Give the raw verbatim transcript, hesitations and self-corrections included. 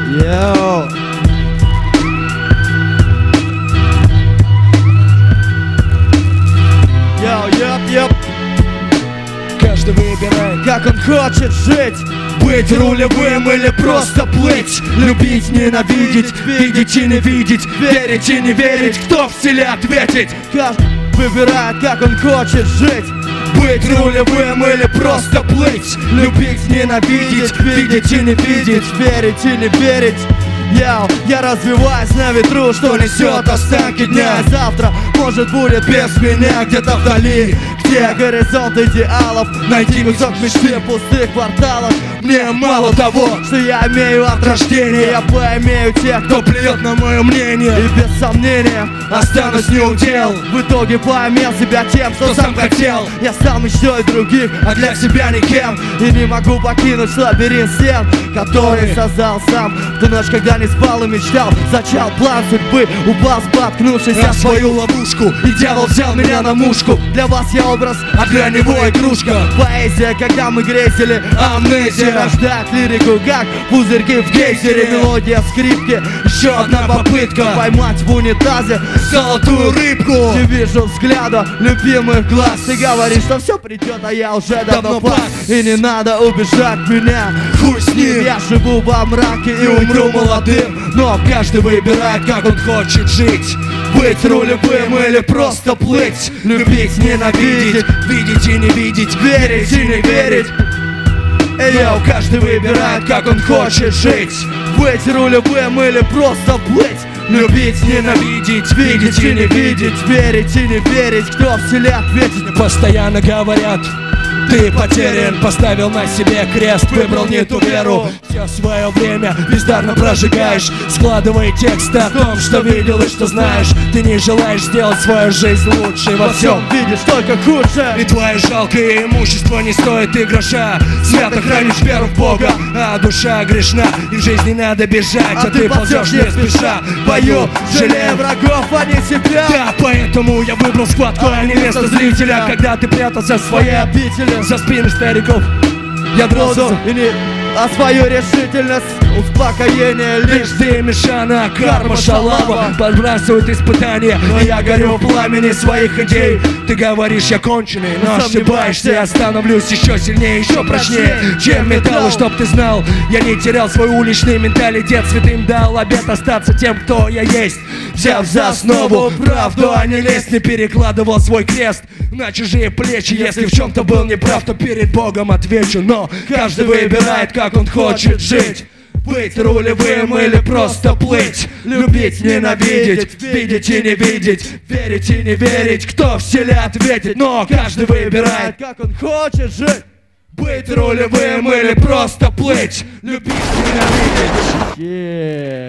Йоу. Йоу, йоп, йоп. Каждый выбирает, Как он хочет жить. быть рулевым или просто плыть. Любить, ненавидеть, видеть и не видеть, верить и не верить. Кто в стиле ответить? Каждый выбирает, как он хочет жить. Быть рулевым или просто плыть. Любить, ненавидеть, видеть и не видеть, верить и не верить. Яу, я развиваюсь на ветру, что несет останки дня. Завтра, может, будет без меня где-то вдали, где горизонт идеалов. Найти кусок мечты в пустых кварталах. Мне мало того, что я имею от рождения. Я поимею тех, кто плюет на мое мнение, и без сомнения останусь неудел. В итоге поимел себя тем, что сам хотел. Я стал мечтой других, а для себя никем. И не могу покинуть лабиринт стен, который создал сам. В ту ночь, когда не спал и мечтал, зачал план судьбы, упал, споткнувшись о свою ловушку, и дьявол взял меня на мушку. Для вас я образ, а для него игрушка. Поэзия, когда мы грезили, амнезия. Рождать лирику, как пузырьки в гейзере. Мелодия скрипки, еще одна попытка поймать в унитазе золотую рыбку. Не вижу взгляда любимых глаз. Ты говоришь, что все придет, а я уже давно пас. И не надо убежать меня, хуй с ним. Я живу во мраке и умру молодым. Но каждый выбирает, как он хочет жить. Быть рулевым или просто плыть. Любить, ненавидеть, видеть и не видеть, верить и не верить. Йоу, каждый выбирает, как он хочет жить. Быть рулевым или просто плыть. Любить, ненавидеть, видеть и не видеть, верить и не верить. Кто в селе ответит? Постоянно говорят, ты потерян, поставил на себе крест, выбрал не ту веру. Все свое время бездарно прожигаешь, складывай тексты о том, что видел и что знаешь. Ты не желаешь сделать свою жизнь лучше, во всем видишь только худшее. И твое жалкое имущество не стоит и гроша. Свято хранишь веру в Бога, а душа грешна. И в жизни надо бежать, а, а ты ползешь не спеша. Пою, жалея врагов, а не себя. Да, поэтому я выбрал схватку, а не место зрителя. Когда ты прятался в своей обители за спины стариков, я дрался и не... А свою решительность, успокоение лишь ты, Мишана, карма, шалава подбрасывают испытания, но я горю в пламени своих идей. Ты говоришь, я конченый, но ошибаешься. Я становлюсь еще сильнее, еще прочнее, чем металл. И чтоб ты знал, я не терял свой уличный менталитет. Святым дал обет остаться тем, кто я есть, взяв за основу правду, а не лезть. Не перекладывал свой крест на чужие плечи. Если в чем-то был неправ, то перед Богом отвечу. Но каждый выбирает, как он хочет жить. Быть рулевым или просто плыть. Любить, ненавидеть, видеть и не видеть, верить и не верить. Кто в селе ответит? Но каждый выбирает, как он хочет жить. Быть рулевым или просто плыть. Любить, ненавидеть. Yeah.